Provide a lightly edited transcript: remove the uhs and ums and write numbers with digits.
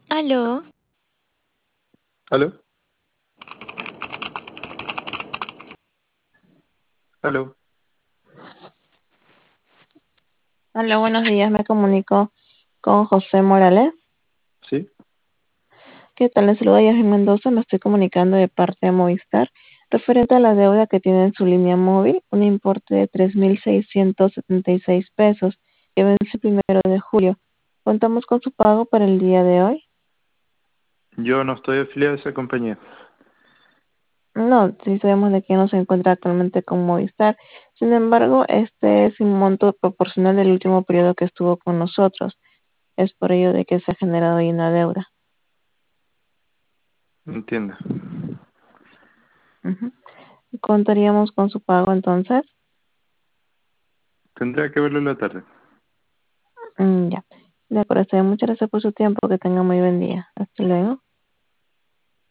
Aló, ¿Aló? ¿Aló? Hola, buenos días. Me comunico con José Morales. ¿Sí? ¿Qué tal? Les saluda Yasmin Mendoza. Me estoy comunicando de parte de Movistar referente a la deuda que tiene en su línea móvil, un importe de 3.676 pesos que vence el 1 de julio. Contamos con su pago para el día de hoy. Yo no estoy afiliado a esa compañía. No, sí sabemos de que no se encuentra actualmente con Movistar. Sin embargo, este es un monto proporcional del último periodo que estuvo con nosotros. Es por ello de que se ha generado ahí una deuda. Entiendo. Ujú. Contaríamos con su pago entonces. Tendría que verlo en la tarde. Ya. De acuerdo, está bien. Muchas gracias por su tiempo. Que tenga muy buen día. Hasta luego.